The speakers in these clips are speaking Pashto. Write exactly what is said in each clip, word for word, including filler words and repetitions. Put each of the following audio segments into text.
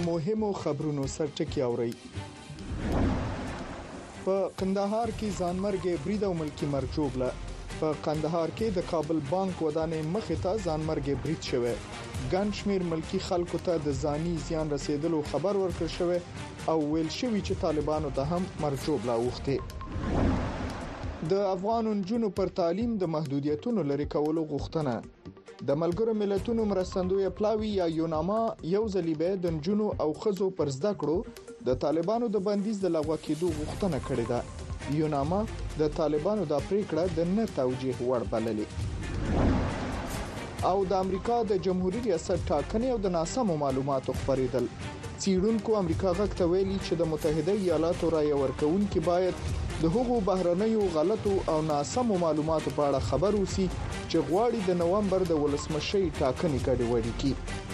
مهمو خبرونو سرټکی اوري. په قندهار کې ځانمرګ برید او ملکی مرګ جوړه. په قندهار کې د کابل بانک ودانې مخې ته ځانمرګ برید شوه. ګڼ شمېر ملکی خلکو ته د ځاني زیان رسیدلو خبر ورکړ شوی او ویل شوی چې طالبانو ته هم مرګ جوړه وخته. د افغان نجونو پر تعلیم د محدودیتونو لري کولو غوښتنه. د ملګرو ملتونو مرستندوی پلاوی یا یوناما یو ځلې به د نجونو او ښځو پر زده کړو د طالبانو د بندیز د لغوه کېدو غوښتنه کړې ده. یوناما د طالبانو د پریکړه د نه توجیه وړ بللې. او د امریکا د جمهوریت ریاست ټاکنې او د ناسمو معلوماتو خبرېدل. څېړونکو امریکا غږ ته ویلي چې د متحده ایالاتو رایه ورکوونکي باید د هغو بهرنیو غلطو او ناسمو معلوماتو په اړه خبر وسی چې غواړي د نومبر د ولسمشي ټاکنې ګډوډي کړي.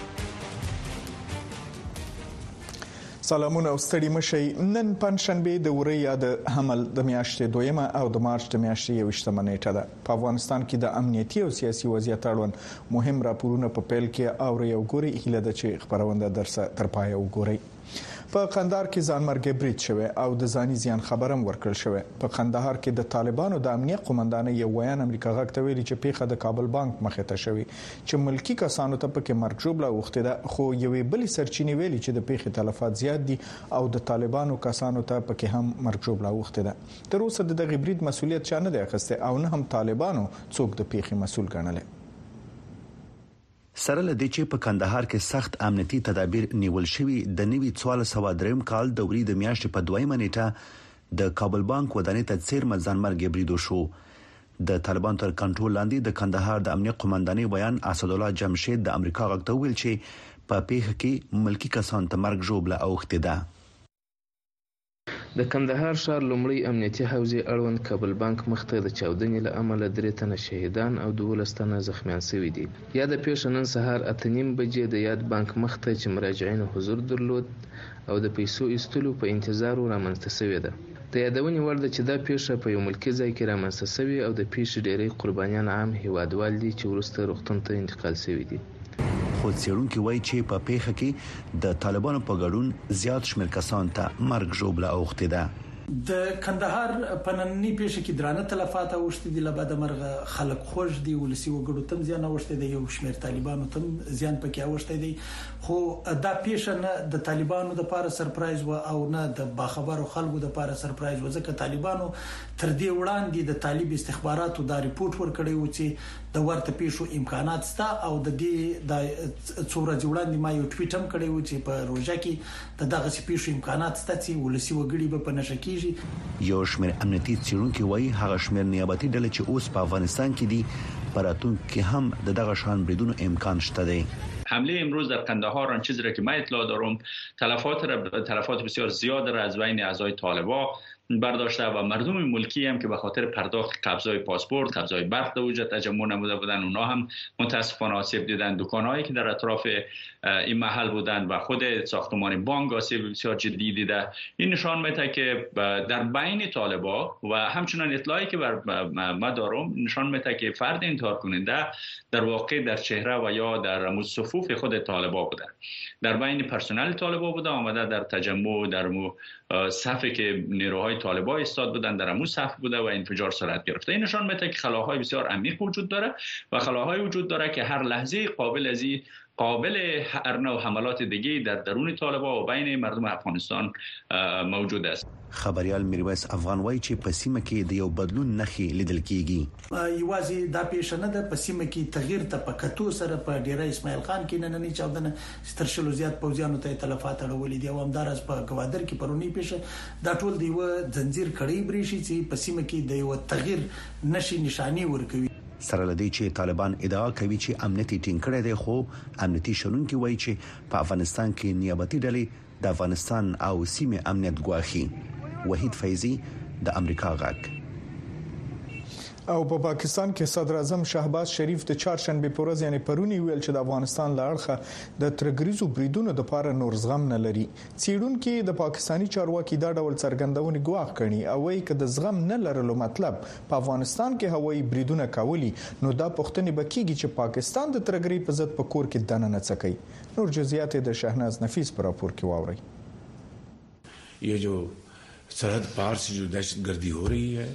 سلامونه او ستړي مشي. نن پنځشنبه د ورې یا د حمل د میاشتې دویمه او د مارچ د میاشتې یوشتمه نیټه ده. په افغانستان کې د امنیتي او سیاسي وضعیت اړوند مهم راپورونه په پیل کې او یو ګوري هیله ده چې خبرونه درسه تر پای وګورئ. په قندهار کې ځانمرګ برید شوه او د ځاني زیان خبرم ورکړل شوه. په قندهار کې د طالبانو د امنیت قومندان یو ویان امریکا غږ ته ویلي چې پیښه د کابل بانک مخې ته شوې چې ملکی کسانو ته پکې مرګ جوړه وخته ده، خو یوې بلې سرچینې ویلي چې د پیښې تلفات زیات دي او د طالبانو کسانو ته پکې هم مرګ جوړه وخته ده. تر اوسه د دغه برید مسولیت چا نه دی اخیسته او نه هم طالبانو څوک د پیښې مسؤل ګڼل. سره لدې چې په کندهار کې سخت امنیتي تدابیر نیول شوي د نوي څوارلس سوه دریم کال د ورې د میاشتې په دویمه نیټه د کابل بانک ودانې ته څیرمه ځانمرګ برید وشو. د طالبان تر کنټرول لاندې د کندهار د امنیت قومندانۍ بیان اسد الله جمشید د امریکا غږ ته ویل چې په پیښه کې ملکی کسان ته مرګ ژوبله اوښتې ده. د کندهار ښار لومړی امنیتي حوزې اړوند کابل بانک مخته د چاودنې له امله درې تنه شهیدان او دولس تنه زخمیان شوي دي. یاده پیښه نن سهار اته نیم بجې د یاد بانک مخته چې مراجعینو حضور درلود او د پیسو ایستلو په انتظار رامنځته شوې ده. د یادونې وړ ده چې دا پیښه په یو ملکي ځای کې رامنځته شوې او د پیښې ډېری قربانیان عام هیوادوال دي چې وروسته روغتون ته انتقال شوي دي. خو څېړونکي وایي چې په پیښه کې د طالبانو په ګډون زیات شمېر کسان ته مرګ ژوبله اوښتې ده. د کندهار په نننۍ پیښه کې درانه تلفات اوښتي دي. له بده مرغه خلک خوښ دي، ولسي وګړو تم زیان اوښتي دي، یو شمېر طالبانو تم زیان پکې اوښتي دي. خو دا پیښه نه د طالبانو د لپاره سرپرایز و او نه د باخبرو خلکو د لپاره سرپرایز و، ځکه طالبانو تر دې وړاندې د طالب استخباراتو دا ریپورت ورکړی و چې د ورته پیښو امکانات شته او د دې د څوره جوړاندې ما یو ټویټ هم کړی و چې په روزه کې د دغه پیښو امکانات شته چې ولسي وګړي به په نشه کې یو شمېر امنیتي څېړونکي وایي هغه شمېر نیابتي ډلې چې اوس په افغانستان کې دي په راتلونکي کې هم د دغه شان بریدونو امکان شته دی. حمله امروز در قندهار آن چیزی را که من اطلاع دارم تلفات تلفات بسیار زیاد را از بین اعضای طالبان برداشته و مردم ملکی هم که به خاطر پرداخت قبضای پاسپورت، قبضای برق در اونجا تجمع نموده بودن، اونا هم متاسفانه آسیب دیدن. دکانهایی که در اطراف این محل بودن و خود ساختمان بانک آسیب بسیار جدی دیده. این نشان میده که در بین طالبا و همچنان اطلاعی که بر ما دارم نشان میده که فرد انتحار کننده در واقع در چهره و یا در صفوف خود طالبا بوده، در بین پرسنل طالبا بوده، آمده در تجمع در صفی که نیروهای طالبان ایستاد بودن در همون صف بوده و انفجار صورت گرفته. این نشان میده که خلاهای بسیار عمیق وجود داره و خلاهای وجود داره که هر لحظه قابل از قابل هر نوع حملات دیگه در درون طالبان و بین مردم افغانستان موجود است. خبريال میرویس افغان وایي چې په سیمه کې د یو بدلون نښې لیدل کیږي. یوازې دا پیښه نه ده، په سیمه کې تغییر ته په کتو سره په ډیره اسماعیل خان کې نننی چاودنه سترشلو زیات پوځیانو ته تلفات اړولې دي او همدارس په گوادر کې پرونی پیښه دا ټول دی و زنجیر کړي بریشي چې په سیمه کې د یو تغییر نشي نشانی ورکوي. سره لدی چې طالبان ادعا کوي چې امنیتي ټینګ کړي دي، خو امنیتي شنونکي وایي چې په افغانستان کې نیابتي ډلې د افغانستان او سیمه امنیت ګواښي. وحید فیضی د امریکا غږ. او په پاکستان کې صدر اعظم شهباز شریف د چهارشنبه په ورځ یعنی پرونی ویل چې د افغانستان لاړخه د ترګریزو بریدونو د پاره نور زغم نه لري. څېړونکو د پاکستانی چارواکي دا ډول څرګندونې ګواښ کړي او وايي چې د زغم نه لرلو مطلب په افغانستان کې هوایي بریدونه کولی نو دا پښتنې بکیږي چې پاکستان د ترګری په ضد په کور کې دننه څکي. نور جزئیات د شهناز نفیس پر راپور کې واوري. ये जो सरहद पार से जो दहशतगर्दी हो रही है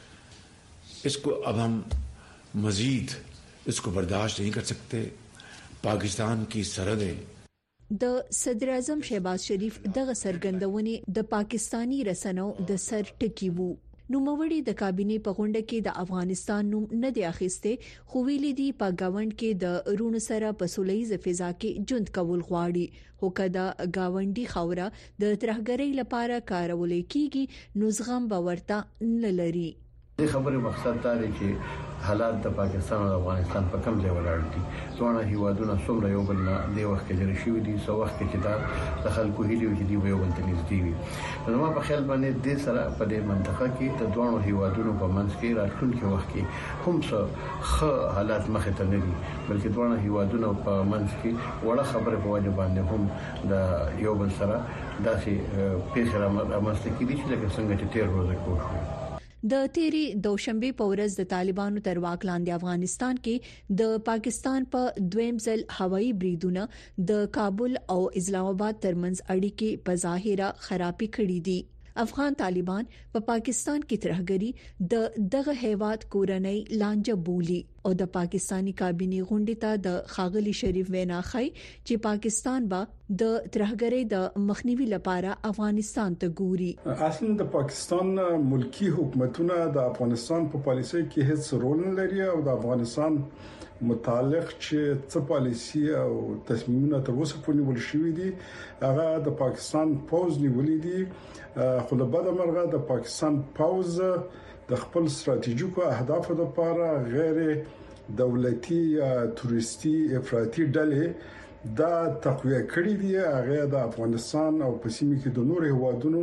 इसको अब हम मजीद इसको बर्दाश्त नहीं कर सकते. पाकिस्तान की सरहदें د صدر اعظم شهباز شریف دغه سرګندونې د پاکستانی رسنیو د سر ټکی وو. نوموړي د کابینې په غونډه کې د افغانستان نوم نه دی اخیسته خو ویلي دی په گاوند کې د رونو سره په سولېز فضا کې ژوند کول غواړي خو کدا گاونډي خوره د ترهګرۍ لپاره کارول کیږي نو زغم باورته نه لري. د خبرې مقصد دا دی چې حالات د پاکستان او افغانستان په کوم ځای ولاړ دي. څومره هیوادونه څومره یو بل نه د وخت کې لري شوی دي سو وخت کې دا د خلکو هیلې چې دی یو بل ته نږدې وي. نو ما په خیال باندې د سره په دې منطقه کې د دوه هیوادونو په منځ کې راتلونکي وخت کې هم څه ښه حالات مخې ته نه دي بلکې دوه هیوادونو په منځ کې وړه خبره په وجه باندې هم د یو بل سره داسې پیښه رامنځته کیږي چې لکه څنګه چې تیر ورځ کوو. د تیری دوشنبه په ورځ د طالبانو تر واک لاندې افغانستان کې د پاکستان په دویم ځل هوایي بریدونه د کابل او اسلام آباد ترمنځ اړیکې په ظاهره خرابې کړې دي. افغان طالبان په پا پاکستان کې ترهګری د دغه هیواد کورنۍ لانجه بولی او د پاکستانی کابینې غونډې ته د خاغلی شریف وینا خای چې پاکستان با د ترهګری د مخنیوي لپاره افغانستان ته ګوري. اصلا د پاکستان ملکی حکومتونه د افغانستان په پالیسۍ کې هیڅ رول نه لري او د افغانستان متعلق چې څه پالیسي او تصمیمونه تر اوسه پورې نیول شوې دي هغه د پاکستان پوز نیولې دي. خو له بده مرغه د پاکستان پوز د خپل ستراتیژیکو اهدافو لپاره غیر دولتي یا توريستي افراطي ډلې دا تقویه کړې دي. هغه د افغانستان او په سیمه کې د نور هیوادونو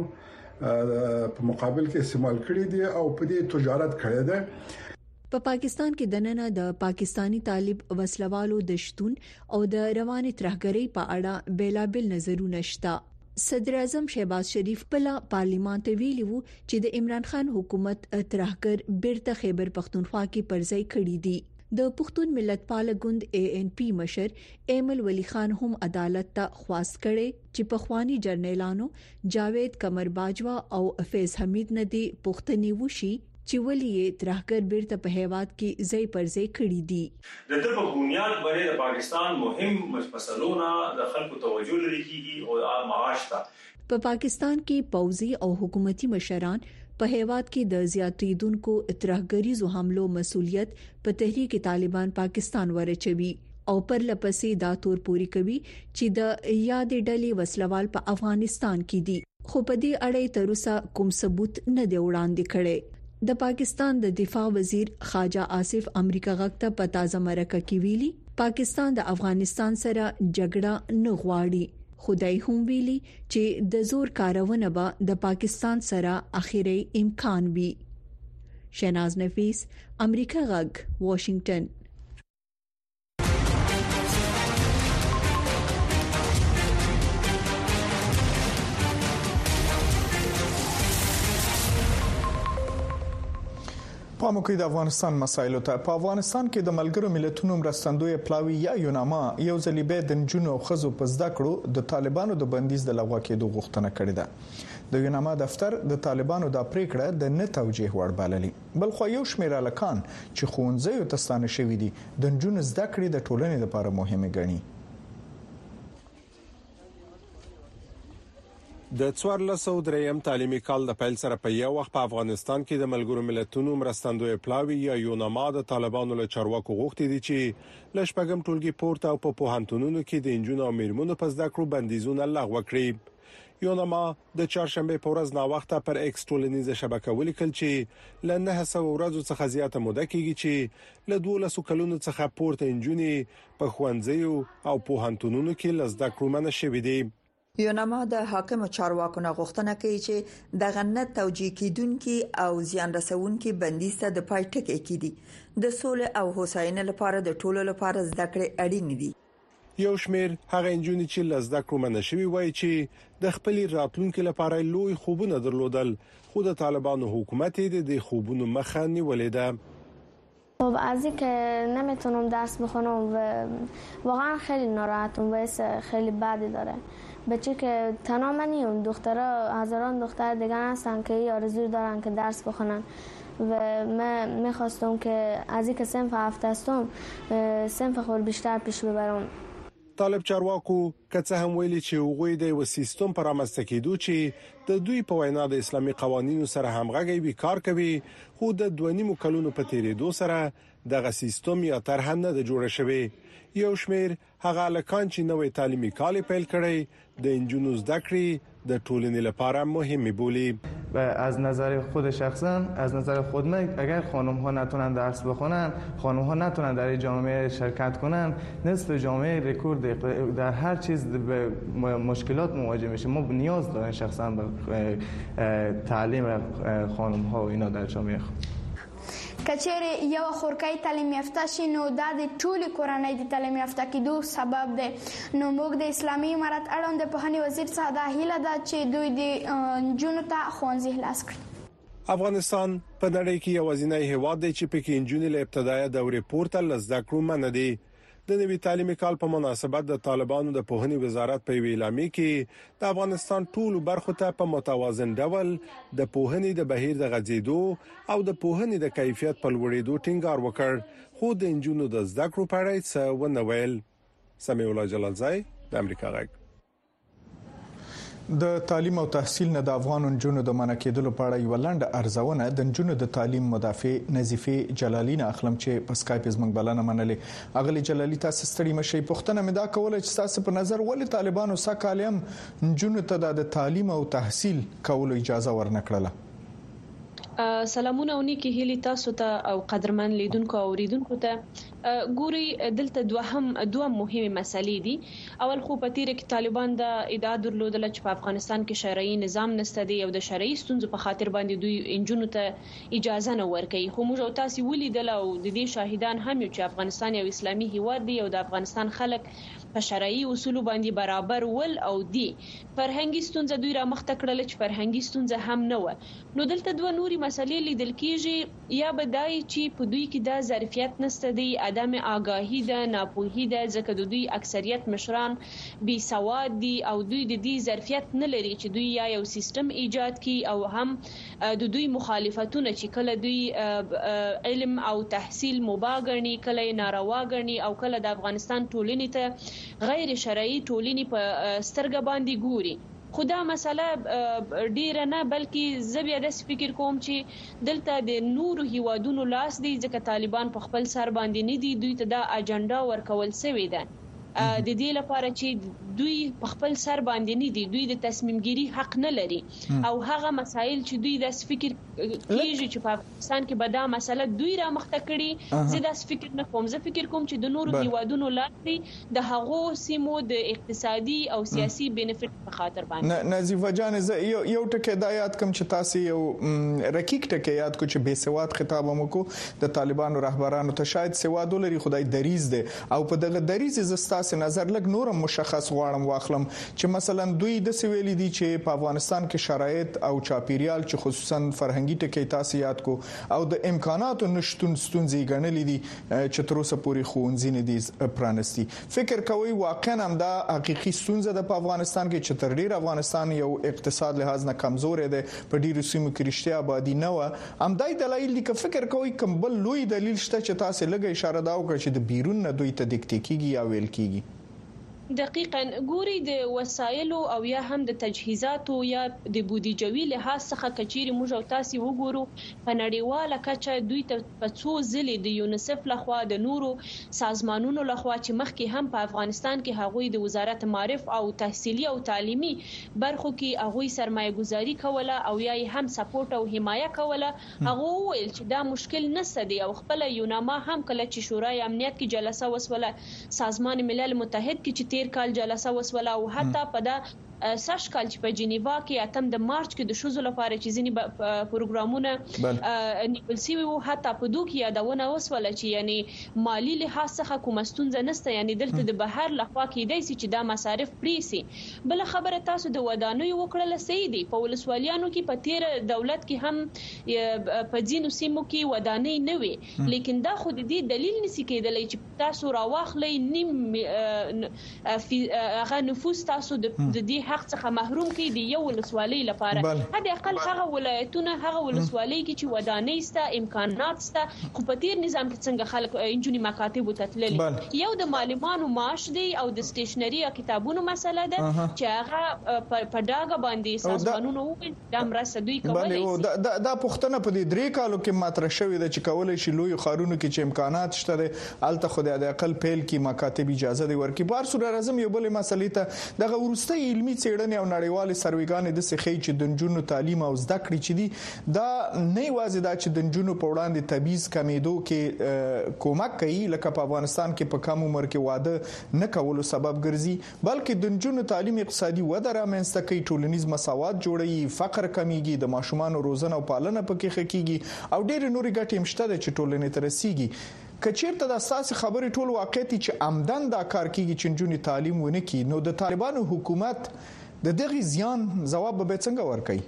په مقابل کې استعمال کړې دي او په دې تجارت کړې ده. په پا پاکستان کې دننه د پاکستانی طالب وسلوالو د شتون او د رواني ترهګری په اړه بیلابل نظرونه شته. صدر اعظم شهباز شریف په پارلیمان ته ویلي وو چې د عمران خان حکومت ترهګر بیرته خیبر پختونخوا کې پرځای کړی دي. د پښتون ملت پال ګوند اے ان پی مشر ایمل ولی خان هم عدالت ته خواست کړي چې په خواني جرنیلانو جاوید قمر باجوا او فیض حمید ندی پښتني وشي چې ولې ترهګر بیرته په هیواد کې ځای پر ځای کړی دي. د دې په بنیاد باندې د پاکستان مهم مسلونه د خلکو توجه لري کیږي او عام معاش ته په پاکستان کې پوځي او حکومتي مشران په هیواد کې د زیاتیدونکو ترهګریزو حملو مسولیت په تحریک طالبان پاکستان ورچوي او پر لپسې دا تور پوری کوي چې د یاد ډلې وسلوال په افغانستان کې دي خو په دې اړه تر اوسه کوم ثبوت نه دی وړاندې کړي. د پاکستان د دفاع وزیر خواجه آصف امریکا غاکته په تازه مرکه کې ویلي پاکستان د افغانستان سره جګړه نه غواړي. خدای هم ویلي چې د زور کارونه به د پاکستان سره اخیری امکان وي. شهناز نفیس امریکا غاک واشنگټن. پام کوي د افغانستان مسایلو ته. په افغانستان کې د ملګرو ملتونو مرستندوی پلاوی یا یوناما یو ځلې به د جنونو او خزو په زده کړو د طالبانو د بندیز د لغوه کېدو غوښتنه کړې ده. د یوناما دفتر د طالبانو د پریکړه د نه توجیه وړ بللي. بل خو یو شمېر الکان چې خونځي او تستانه شوی دي د جنونو زده کړې د ټولنې لپاره مهمه ګڼي. د څوارلس سوه دریم تعلیمي کال د پیل سره په یو وخت په افغانستان کې د ملګرو ملتونو مرستندوی پلاوی یا یوناما د طالبانو له چارواکو غوښتي دي چې لشپږم ټولګي پورته او په پوهنتونونو کې د انجونو او میرمنو په زده کړو بندیزونه لغوه کړي. یوناما د چهارشنبه په ورځ نا وخته پر ایکس ټولنیزه شبکه ولیکل چې ل نه سوه ورځو څخه زیاته موده کېږي چې له دولس کلونو څخه پورته انجونې په ښوونځیو او پوهنتونونو کې لزده کړو منع شوې دي. یوناما د حاکم چارواکو نه غوښتنه کوي چې د غنټ توجیه کیدونکو او زیان رسونکو بندیز ته د پای ټکی کیدي د سولې او هوساینې لپاره د ټولو لپاره زده کړې اړین دي. یو شمیر هغه انجونې چې لزده کړو منشوي وایي چې د خپل راتلونکو لپاره لوی خوبونه درلودل خو د طالبانو حکومت د دې خوبونو مخه نیولې ده. خب از اینکه نمیتونم درس بخونم و واقعا خیلی ناراحتم و حس خیلی بدی داره. بچه که تنها من نیم، دخترها هزاران دختر دیگه هستن که آرزو دارن که درس بخونن و من میخواستم که از اینکه صنف هفت هستم صنف خود بیشتر پیش ببرم. طالب چارواکو که څه هم ویلي چې هغوی د یو سیستم پر رامنځته کېدو چې د دوی په وینا د اسلامي قوانینو سره همغږي وي کار کوي، خو د دوه نیمو کلونو په تیریدو سره دغه سیستم یا طرح نه د جوړ شوی. یو شمیر هغه لکان چې نوې تعلیمي کال پیل کړي د انجونو زده کړې د ټولنې لپاره مهمه بولی. و از نظر خود شخصا از نظر خود من اگر خانم ها نتونن درس بخونن، خانم ها نتونن در جامعه شرکت کنن، نصف جامعه رکورد در هر چیز به مشکلات مواجه میشه. ما نیاز داریم شخصا به تعلیم خانم ها و اینا در جامعه خود. کچېره یو خورکای تعلیم یافته شي نو دا د ټولي کورنۍ د تعلیم یافته کېدو سبب دی. نو موږ د اسلامي امارت اړوند د پوهنې وزیر څخه دا هیله ده چې دوی د نجونو ته ښوونځي خلاص کړي. افغانستان په نړۍ کې یوازینی هیواد دی چې پکې نجونې له ابتدایي دورې پورته لزده کړو منه دي. د نوي تعلیمي کال په مناسبت د طالبانو د پوهنې وزارت په اعلامیه کې د افغانستان ټولو برخو ته په متوازن ډول د پوهنې د بهیر د غځېدو او د پوهنې د کیفیت په لوړېدو ټینګار وکړ، خو د انجونو د زده کړو په اړه څه ونه ویل. سمیع الله جلالزای، د امریکا غږ. د تعلیم او تحصیل نه د افغان نجونو د منع کېدلو په اړه یو لنډه ارزونه د نجونو د تعلیم مدافع نظیفه جلالی نه اخلم چې په سکایپ زمنګ بلنه منلې. اغلی جلالی تاسو ستړي مشي پښتنه مې دا کوله چې تاسو په نظر ولې طالبانو سکالم نجونو ته د تعلیم او تحصیل کولو اجازه ورنکړه؟ سلامونه اونیکی هیلی تاسو ته او قدرمن لیدونکو او اوریدونکو ته ګوري دلته دوه هم دوه مهمه مسلې دي. اول خو په تیر کې طالبان د ادعا درلودل چې په افغانستان کې شرعي نظام نشته دی او د شرعي ستونزو په خاطر باندې دوی انجونو ته اجازه نه ورکوي. خو موږ تاسو ولیدل او د دې شاهدان هم یو چې افغانستان یو اسلامي هیواد دی او د افغانستان خلک په شرعي اصول باندې برابر ول او دی. فرهنګي ستونزه دوی را مخته کړل چې فرهنګي ستونزه هم نه و. نو دلته دوه نوري مسلې لیدل کیږي، یا بدای چې په دوی کې د ظرفیت نشته دی، عدم آگاهی ده، ناپوهی ده، ځکه د دوی اکثریت مشران بي سواد دي او دوی د دې ظرفیت نه لري چې دوی یا یو سیستم ایجاد کړي او هم د دوی مخالفتونه چې کله دوی علم او تحصیل مباح ګڼي، کله ناروا ګڼي او کله د افغانستان ټولنې ته غیر شرعي ټولنې په سترګه باندې ګوري. خدا مسله ډیره نه بلکې زبیا د فکر کوم چې دلته د نورو هیوادونو لاس دی، ځکه طالبان په خپل سر باندې نه دي، دوی ته د اجنډا ورکول شوی ده د دې لپاره چې دوی په خپل سر باندې نه دي، دوی د تصمیم ګیری حق نه لري او هغه مسایل چې دوی د فکر کیږي چې په افغانستان کې به دا مسله دوی را مخته کړي، زه د فکر نه کوم. زه فکر کوم چې د نورو هیوادونو لاس د هغو سیمو د اقتصادي او سیاسي بینیفیټ په خاطر باندې. نظیفه جان زه یو ټکی د یاد کوم چې تاسو یو رکیک ټکی یاد کو چې بے سواد خطاب مو د طالبانو رهبرانو ته شاید سواد لري خدای دریز ده او په دغه دریز زستا سه نظر لګ نورم مشخص غواړم واخلم چې مثلا دوی د سویلي دي چې په افغانستان کې شرایط او چاپیریال چې خصوصا فرهنګي ټکی تاسو یاد کو او د امکاناتو نشټون ستونزې ګڼلې دي چې تر اوسه پورې خوندې نه دي پرانستی. فکر کوي واقعا هم دا حقيقي ستونزه ده په افغانستان کې چې تر ډیر افغانستان یو اقتصاد لحاظ نه کمزور دی، په ډیرو سیمو کې رښتیا آبادی نه و. هم دای دلایل دي که فکر کوي کوم بل لوی دلیل شته چې تاسو لګي اشاره دا وکړه چې د بیرون نه دوی ته دکتیکيږي یا ویل کیږي؟ دقیقاً ګوري د وسایلو او یا هم د تجهیزاتو یا د بودیجوي لحاظ څخه کچيري موږ او تاسو وګورو په نړیواله کچه دوی ته په څو ځلې د یونیسف لخوا د نورو سازمانونو لخوا چې مخکې هم په افغانستان کې هغوی د وزارت معارف او تحصیلي او تعلیمي برخو کې هغوی سرمایه گذاري کوله او یا هم سپورټ او حمایه کوله. هغه ویل چې دا مشکل نشته دی او خپل یوناما هم کله چې شورای امنیت کې جلسه وسوله، سازمان ملل متحد کې چې تیر کال جلسه وسوله او حتی په دا سش کال چې په جنیوا کې اتم د مارچ کې د شوزو لپاره چې ځینی پروګرامونه نیول شوي وو حتی په دوه کې یادونه وسوله چې یعنی مالی لحاظ څخه کومه ستونزه نشته یعنی دلته د بهر لخوا کېدای شي چې دا مصارف پرې سي بل خبره تاسو د ودانیو وکړل سي دي په ولسوالیانو کې په تیر دولت کې هم په ځینو سیمو کې ودانۍ نه وي لیکن دا خو د دې دلیل نشي کېدلی چې تاسو راواخلئ نیم هغه نفوس تاسو د دې حق څخه محروم کړي د یو ولسوالۍ لپاره حد اقل هغه ولایتونه هغه ولسوالۍ کې چې ودانۍ سته امکانات سته خو په تیر نظام کې څنګه خلک انجونی مکاتب وتتللي یو د معلمانو معاش دی او د سټیشنري کتابونو مسله ده چې هغه په داګه باندې سازمانونو د مرسته دوی کولای شي دا دا پښتنه په دې درې کالو کې ماته شوې ده چې کولای شي لوی خارونو کې چې امکانات شته الته خو د اقل پیل کې مکاتب اجازه دی ورکړي بار سره راځم یو بل مسلې ته دغه ورسته علمي څېړنې او نړیوالې سروېګانې د سخی چې د نجونو تعلیم او زده کړې چې دي دا نه یوازې دا چې د نجونو په وړاندې تبعیض کمیدو کې کومک کوي لکه په افغانستان کې په کم عمر کې واده نه کولو سبب ګرځي بلکې د نجونو تعلیم اقتصادي وده رامنځته کوي ټولنیز مساوات جوړوي فقر کمیږي د ماشومان روزنه او پالنه پکې ښه کیږي او ډېر نورې ګټې مشته ده چې ټولنې ته رسیږي کچیرته د اساسي خبرې ټول واقعیت چې عمدن دا کار کیږي چې نجونې تعلیم ونه کړي نو د طالبانو حکومت د دغه زیان جواب به څنګه ورکړي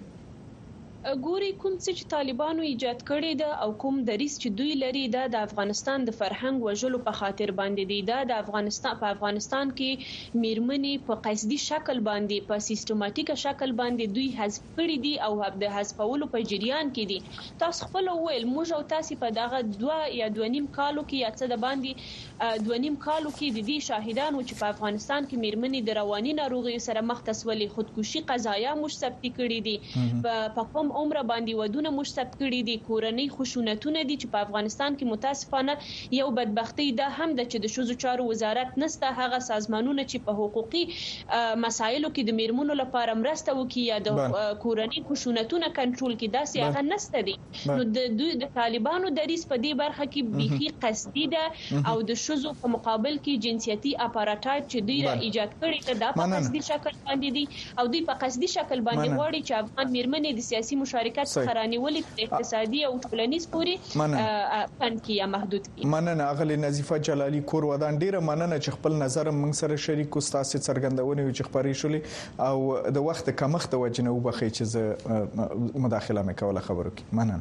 ګوري کوم چې طالبانو ایجاد کړی ده او کوم دریس چې دوی لري دا د افغانستان د فرهنګ وژلو په خاطر باندې دی دا د افغانستان په افغانستان کې میرمنې په قصدي شکل باندې په سیستماتیک شکل باندې دوی حذف کړي دي او د حذفولو په جریان کې دي تاسو خپل ویل موږ او تاسو په دغه دوه یا دوه نیم کالو کې یا څه د باندې دوه نیم کالو کې د دې شاهدانو چې په افغانستان کې میرمنې د رواني ناروغي سره مخ تسولي خودکشي قضایا مش ثبت کړي دي په کوم عمر باندې ودونه مش ثبت کړي دي کورنۍ خشونتونه دي چې په افغانستان کې متاسفانه یو بدبختی ده هم د چې د شوزو چارو وزارت نسته هغه سازمانونه چې په حقوقي مسایلو کې د میرمنو لپاره مرسته وکړي یا د کورنۍ خشونتونه کنټرول کړي دا څه هغه نسته دي نو د دوی د طالبانو دریس په دې برخه کې بيخي قصدي ده او د شوزو په مقابل کې جنسيتي اپاراتایت چې دوی را ایجاد کړي ده په قصدي شکل باندې دي او دوی په قصدي شکل باندې وړي چې افغان میرمنې د سیاسي مشارکت څخه رانیولې اقتصادي او ټولنیز پوري فن کې یا محدود کی مننه اغلی نظیفه جلالی کور ودان ډیره مننه چې خپل نظر موږ سره شریک کوستاسي څرګندونه چې خبرې شولې او د وخت کمښت وجنه وبخې چې زه مداخله مې کوله خبرو کې مننه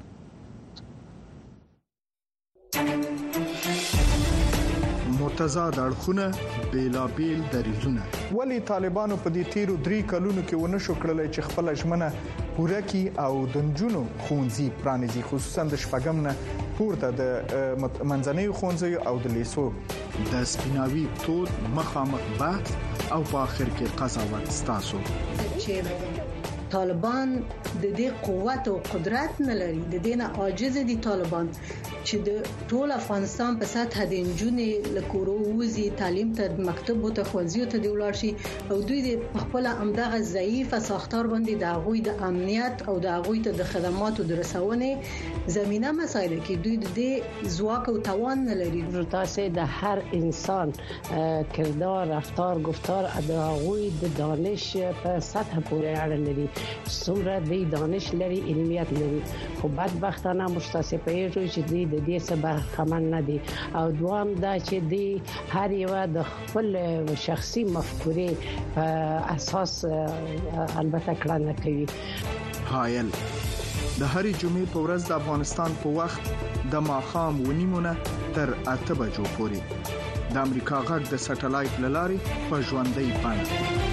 متضاد اړخونه بیلابیل دلیلونه ولی طالبانو په دې تیرو درې کلونو کې ونه شو کړلای چې خپل ژمنه پوره کړي او د نجونو ښوونځي پرانیزي خصوصا د شپږم نه پورته د منځنۍ ښوونځي او د لیسو د سپیناوي تود مخامخ بحث او په اخر کې قضاوت ستاسو چې طالبان د دې قوت او قدرت نه لري د دې نه عاجز دي طالبان چې د ټول افغانستان په سطح د انجونې لکورو وزي تعلیم ته مکتب ته خوځي ته دی ولاړ شي او دوی د خپل امدغه ضعیف ساختار باندې د غوي د امنیت او د غوي ته د خدماتو د رسونې زمينه مسایل کې دوی د دې ځواک او توان نه لري تاسو د هر انسان کردار رفتار گفتار د غوي د دانش په سطح پورې اړه لري څومره د دانش لري علمیت لري خو بدبختانه مستثپه چې دی د دې سبب خمن نه دي او دوام دا چې دی هر یو د خپل شخصي مفکورې په اساس البته کړنه کوي هایل د هرې جمعې په ورځ د افغانستان په وخت د ماښام ونیمونه تر اته بجو پورې د امریکا غږ د سټلایټ لارې په ژوندۍ بڼه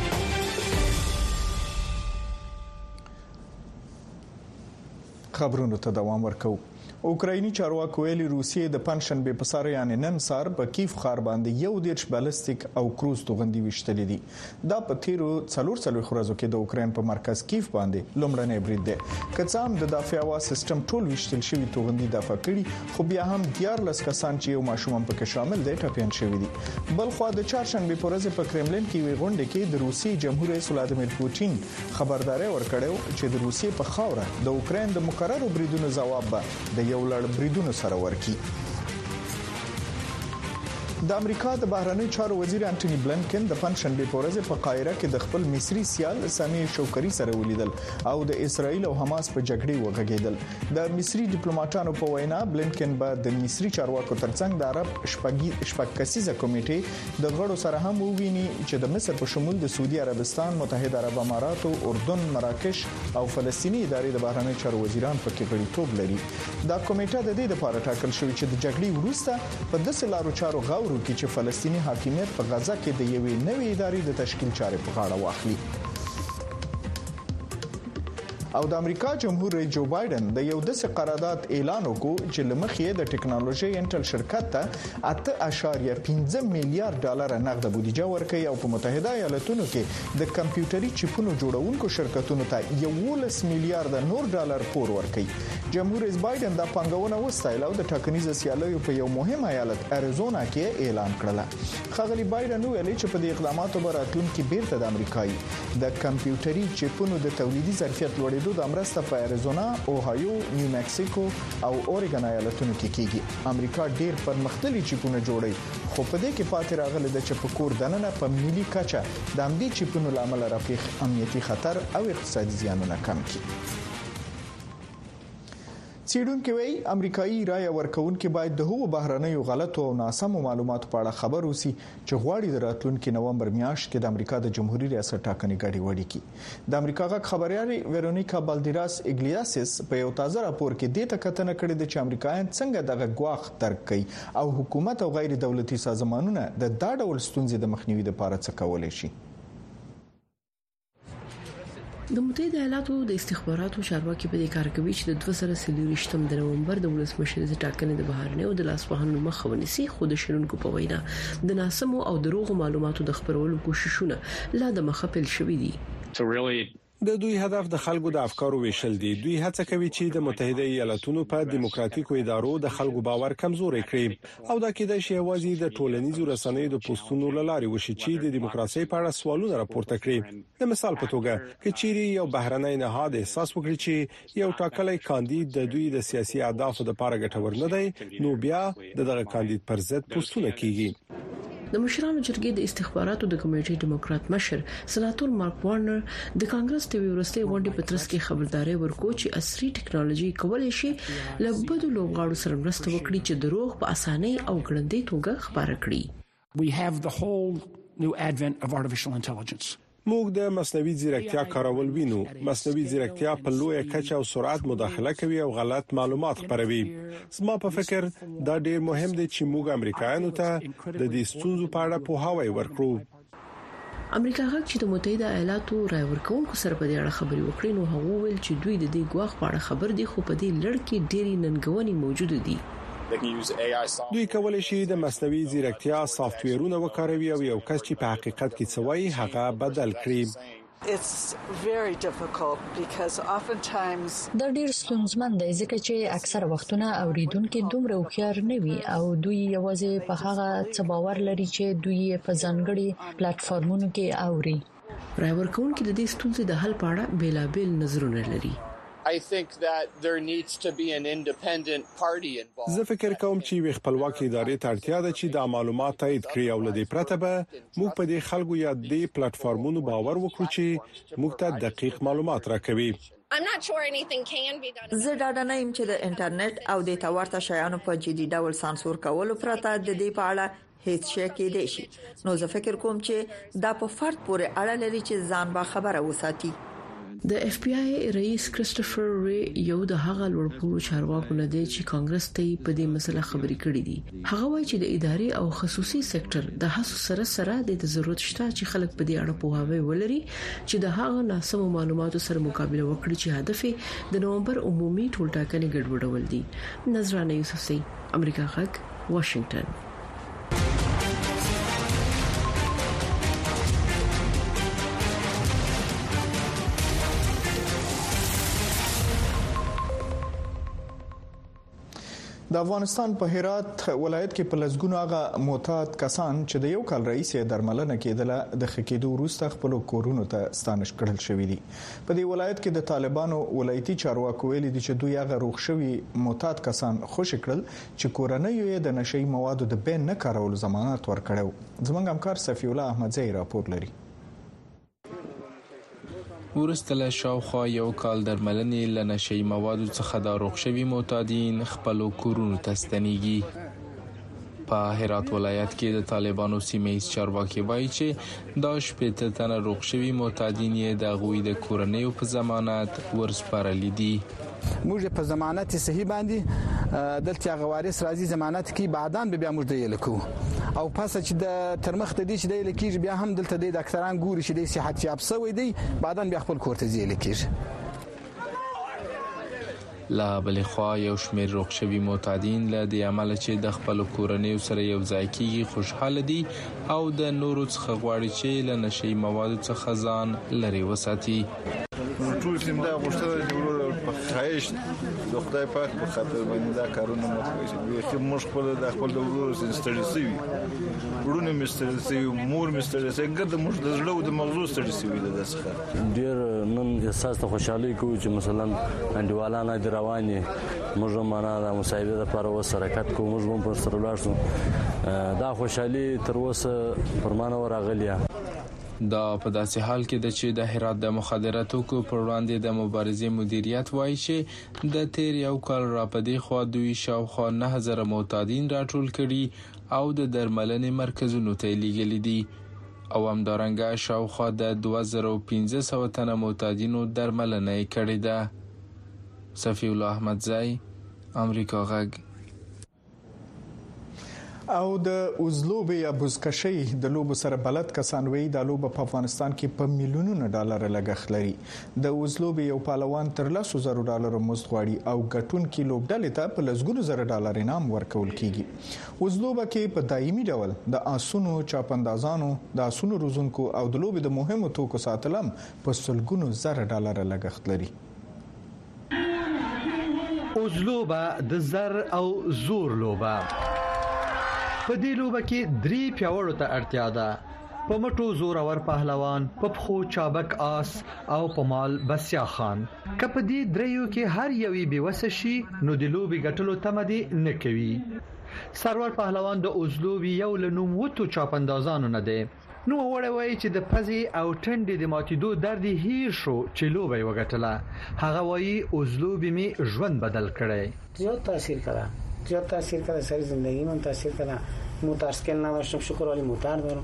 خبرونو ته دوام ورکوي اوکرایني چارواکو ویلي روسیې د پنځشنبه په سره یعنی نن سار په کیف ښار باندې یو دیرش بالستیک او کروز توغندي وشتل دي دا په تیرو څلور څلور خورزو کې د اوکرين په مرکز کیف باندې لومړنی برید دی کڅام د دافع هوا سیستم ټول وشتل شوی توغندي دافع کړي خو بیا هم دیار لس کسان چې یو ماشوم پکې شامل دي ټاپیان شوی دي بل خو د چهارشنبه په ورځ په کرملین کې وی غونډه کې د روسي جمهور رئیس ولادیمیر پوتین خبرداري ورکړو چې د روسي په خاوره د اوکرين د مقررو بریدونو جواب به د یو لړ بریدونو سره ورکی د امریکا د بهرنی چارو وزیر انټونی بلنکن د پنځشنبه په ورځ په قاهره کې د خپل مصری سیال سامي شوکری سره ولیدل او د اسرایل او حماس په جګړې وغږیدل. د مصری ډیپلوماټانو په وینا بلنکن به د مصری چارواکو ترڅنګ د عرب شپږ شپږ کسیزه کمیټې د غړو سره هم وویني چې د مصر په شمول د سعودي عربستان، متحده عرب امارات، اردن، مراکش او فلسطینی ادارې د بهرنی چارو وزیران پکې غړیتوب لري. دا کمیټه د دې لپاره ټاکل شوې چې د جګړې وروسته په داسې لارو چارو غور وکړي چې فلسطینی حاکمیت په غزا کې د یوې نوې ادارې د تشکیل چارې په غاړه واخلي. او د امریکا جمهور رئیس جو بایدن د یو داسې قرارداد اعلان وکړ چې لمخې د ټکنالوژي انټل شرکت ته اته اشاریه پنځه میلیارډ ډالر نقد بودیجه ورکړي او په متحده ایالاتونو کې د کمپیوټري چیپونو جوړونکو شرکتونو ته یولس میلیارډ نور ډالر پور ورکړي. جمهور رئیس بایدن د پنګونو وستایل او د ټاکنیزه سیالیو په یو مهم ایالت اریزونا کې اعلان کړل. خغلی بایدن ویلي چې په دې اقداماتو براتلونکو بیرته د امریکایي د کمپیوټري چیپونو د تولیدي ظرفیت لوړ د امرسته په اریزونا، اوهایو، نیو مکسیکو او اوريګن ایالتونو کې کیږي. امریکا ډیر پرمختللي چیپونه جوړي خو په دې کې پاتې راغلي د چپکور دننه په ملي کچه د امدي چیپونو لامل رافیق امنیتي خطر او اقتصادي زیانونه کم کړي. څېړونکو وايي امریکایي رای ورکوونکي باید د هغو بهرنیو غلطو او ناسمو معلوماتو په اړه خبر اوسي چې غواړي د راتلونکي نومبر میاشت کې د امریکا د جمهوریت ریاست ټاکنې ګډي وډي کړي. د امریکا غږ خبريال ویرونیکا بالډیراس ایګلیاسیس په یو تازه راپور کې د تکتنه کړې د چې امریکایان څنګه دغه غواخ درک کوي او حکومت او غیر دولتي سازمانونه د دا ډول ستونزې د مخنیوي لپاره څه کولای شي. د متحده ایالاتو د استخباراتو چارواکي په دې کار کوي چې د دوه زره څلور د نومبر د ولسمشر د ټاکنې د بهرنیو د لاسوهنو مخه ونیسي، خو د شنونکو په وینا د ناسمو او دروغو معلوماتو د خبرولو کوششونه لا د مخه پیل شوې دي. د دوی هدف د خلکو د افکارو ویشل دي. دوی هڅه کوي چې د متحده ایالاتونو په دیموکراتیکو ادارو د خلکو باور کمزوري کړي او دا کېدای شي یوازې د ټولنیزو رسنیو د پوسټونو لارې وشي چې د دیموکراسي په اړه سوالونه راپورته کړي. د مثال په توګه کچيري یو بهرنۍ نهاد احساس وکړي چې یو ټاکلې کاندید د دوی د سیاسي اهدافو لپاره ګټور نه دی، نو بیا دغه کاندید پر ضد پوسټونه کیږي. د مشرانو جرګې د استخباراتو د کمیټې ډیموکرات مشر سناتور مارک وارنر د کانګرس د ویورستي غونډې په ترڅ کې خبرداري ورکړه چې عصري ټکنالوژي کولای شي لبدو لوبغاړو سره مرسته وکړي چې دروغ په اسانۍ او ګړندۍ توګه خبره کړي. We have the whole new advent of artificial intelligence. موږ د مصنوعي ځیرکتیا کارول وینو. مصنوعي ځیرکتیا په لوی کچه او سرعت مداخله کوي او غلط معلومات خپروي. زما په فکر دا ډیر مهم دی چې موږ امریکایانو ته د دې ستونزو په اړه پوهاوی ورکړو. امریکا غږ چې د متحده ایالاتو رای ورکوونکو سره په دې اړه خبري وکړي، نو هغه ویل چې دوی د دې غواخ په اړه خبر دي، خو په دې لړ کې ډېری ننګونې موجود دي. دوی کولای شي د مصنوعي ځیرکتیا سافټویرونه وکاروي او یو کس چې په حقیقت کې څه وایي هغه بدل کړي. It's very difficult because oftentimes دا ډیر ستونزمن دی ځکه چې اکثر وختونه اوریدونکو دومره هوښیار نه وي او دوی یوازې په هغه څه باور لري چې دوی په ځانګړي پلیټ فارمونو کې اوري. رای ورکوونکي د دې ستونزې د حل په اړه بیلابیل نظرونه لري. I think that there needs to be an independent party involved. زه فکر کوم چې وی خپلواک ادارې ته اړتیا ده چې د معلومات تایید کړي او لدې پرته به موږ په دې خلکو یا د پلیټ فارمونو باور وکړو چې موږ ته دقیق معلومات راکوي. I'm not sure anything can be done. زه ډاډه نه یم چې د انټرنیټ او د تورته شیانو په جدي ډول سانسور کولو پرته د دې په اړه هیڅ شي کېدای شي. نو زه فکر کوم چې دا په فرد پورې اړه لري چې ځان با خبره وساتي. د اف بی آی رئیس کرستوفر ری یو د هغه لوړپوړو چارواکو نه دی چې کانګرس ته په دې مسله خبرې کړې دي. هغه وایي چې د ادارې او خصوصي سکتور د هڅو سره سره د ضرورت شته چې خلک په دې اړه پوهاوی ولري چې د هغه ناسمو معلوماتو سره مقابله وکړي چې هدف د نومبر عمومي ټولټاکنې ګډوډول دي. نظرانه یوسفزئی، امریکا غږ، واشنگټن. د افغانستان په هرات ولایت کې په لسګونو هغه معتاد کسان چې د یو کال رئیس درملنه کېدله د خکېدو وروسته خپل کورونو ته ستانش کړل شوې دي. په دې ولایت کې د طالبانو ولایتي چارواکو ویلي دي چې دوی هغه روغ شوي معتاد کسان خوشی کړل چې کورنۍ یې د نشئی موادو د بین نه کارولو ضمانت ورکړو. زموږ همکار صفی الله احمدزی راپور لري. ورسته له شاوخوا یو کال درملنې له نشئی موادو څخه د روغ شوي معتادین خپل کورونو ته ستنېږي. په هرات ولایت کې د طالبانو سیمه‌ایز چارواکي وایي چې دا شپږ تنه روغ شوي معتادین یې د غوي د کورنۍ په ضمانت ورسپارلي دي. موږ په ضمانت صحیح باندې دلته غوارث راځي ضمانت کې بعدان بیا موږ دی لکو او پس چې د ترمخ ته دي چې دی لکیږي بیا هم دلته د ډاکټران ګوري چې د صحت یاب سوی دی بعدان بیا خپل کور ته ځي لکیږي. لا بلې خوا یو شمېر روغ شوي معتادین له دې عمله چې د خپل کورنۍ سره یو ځای کېږي خوشحاله دي او د نورو څخه غواړي چې له نشئی موادو څخه ځان لرې وساتي. ټول سیم دا غوښتل چې ورور په خایش د خدای پاک په خاطر باندې دا کارونه مو کوي چې موږ خپل د خپل د ورور سره سوي ورونه مستر سوي مور مستر سوي ګرد موږ د زړه د مغزو سره سوي د څخه ډیر نن احساس ته خوشحالي کوي چې مثلا انډیوالانه درواني موږ معنا د مصاحبه لپاره وسرکت کوو موږ هم پر سره لاړ دا خوشحالي تر اوسه پرمانه ورغلیا. دا په داسې حال کې د چې د هرات د مخدره توکو پر وړاندې د مبارزې مدیریت وایي چې د تیر یو کال را پدې خوا دوی شاوخوا نه هزار معتادین راټول کړي او د درملنې مرکزونو ته لیږلي دي او همدارنګه شاوخوا د دوه زره پنځه سوه تنه معتادینو درملنه یې کړې ده. صفی الله احمدزی، امریکا غږ. او د اوزلوبې یا بزکشي د لوبو سره بلد کسان وی د لوبو په افغانستان کې په میلیونونو ډالر لګښت لري. د اوزلوبې یو پهلوان تر لسو زرو ډالر مزد غواړي او ګټونکي لوبډلې ته په لسګونو زره ډالر انعام ورکول کیږي. اوزلوبه کې په دایمي ډول د آسونو چاپندازانو د آسونو روزونکو او د لوبې د مهمو توکو ساتلم په سلګونو زره ډالر لګښت لري. اوزلوبه د زر او زور لوبه په دې لوبه کې درې پیاوړو ته اړتیا ده. په مټو زورور پهلوان، په پخو چابک آس او په مال بسیا خان. که په دې دریو کې هر یوې بیوسه شي نو د لوبې ګټلو تمه دې نه کوي. سرور پهلوان د اوزلوبې یو له نوموتو چاپندازانو نه دی. نو وړه وایي چې د پزې او ټنډې د ماتېدو درد هیر شو چې لوبه یې وګټله. هغه وایي اوزلوبې می ژوند بدل کړی. زیاد تاثیر کړه زیاد تاثیر کرده سر زندگی من تاثیر کرده. موتورسیکل نداشتم شکر ولی موتور دارم.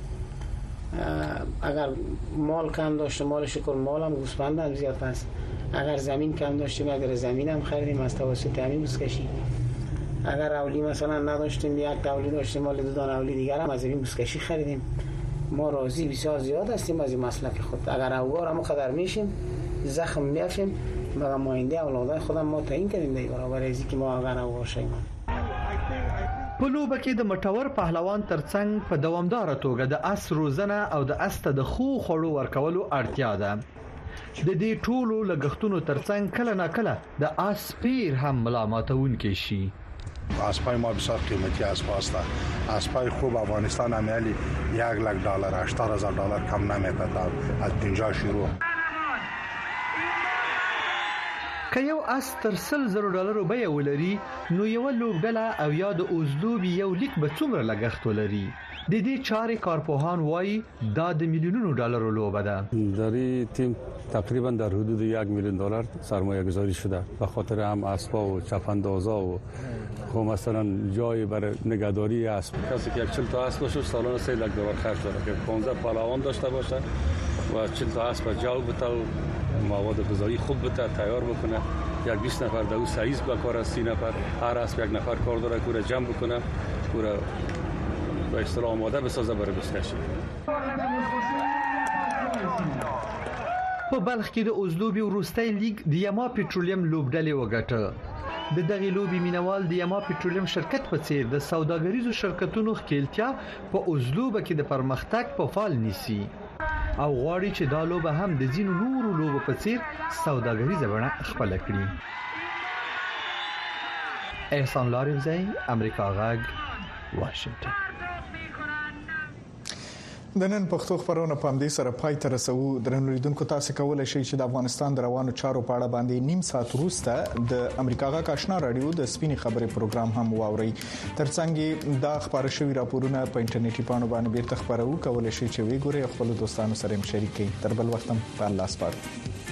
اگر مال کم داشتم مال شکر مالم گوسفندم زیاد هست. اگر زمین کم داشتیم اگر زمینم خریدیم از توسط همین بزکشی. اگر اولی مثلا نداشتیم یک اولی داشتیم مال دو دانه اولی دیگر هم از این بزکشی خریدیم. ما راضی بسیار زیاد هستیم از این مسلک خود. اگر اوگار هم قدر میشیم زخم میافیم مگر ماینده اولادای خودم ما تعیین کردیم دی برابر ازی که ما اگر اوگار شیم. په لوبه کې د مټور پهلوان ترڅنګ په دوامدار توګه د اس روزنه او د اس ته د خو خړو ورکولو اړتیا ده. د دې ټولو لګښتونو ترڅنګ کله نه کله د اس پیر هم ملامتونکي شي. اسپای ما بسیار قیمتی اسب است. اسپای خوب افغانستان امیالی یک لک دلار هشتاد هزار دلار کم نمیپذیرد از اینجا شروع. که یو اس تر سل زرو ډالرو بیه ولري نو یو لوبډله او یا د اوزلوبي یو لیک به څومره لګښت ولري. د دې چارې کارپوهان وایي دا د میلیونونو ډالرو لوبه ده. در این تیم تقریبا در حدود یک میلیون دلار سرمایه گذاری شده به خاطر هم اسبا و چپندازا و خب مثلا جای برای نگهداری اسب. کسی که یک چهل تا اسب باشه سالانه سه لک دلار خرج داره که پانزده پهلوان داشته باشه و چهل تا اسب جو بته مواد غذایی خوب بته تیار بکنه. یک بیست نفر دو سایز به کار است. سی نفر هر اسب یک نفر کار داره کوره جمع بکنه کوره به اصطلاح آماده بسازه برای بزکشی. په بلخ کې د اوزلوبي وروستۍ لیگ د یما پټرولیم لوبډلې وګټه. د دغه لوبي مینوال د یما پټرولیم شرکت په څیر د سوداګریزو شرکتونو خپلتیا په اوزلوبه کې د پرمختګ په فال نیسي او غواړي چې دا لوبه هم د ځینو نورو لوبو په څیر سوداګریزه بڼه خپل کړي. احسان لاریزی امریکا غږ واشنگټن. د نن پښتو خبرونه په همدې سره پای ته رسو. درنو لیدونکو تاسو کولای شئ چې د افغانستان د روانو چارو په اړه باندې نیم ساعت وروسته د امریکا غا آشنا رادیو د سپینې خبرې پروګرام هم واورئ. ترڅنګ دا خبره شوی راپورونه په انټرنیټي پاڼو باندې بیرته خبرو کولای شئ چې وی ګورئ خپل دوستانو سره هم شریک کړئ. تر بل وخت هم په الله سپارو.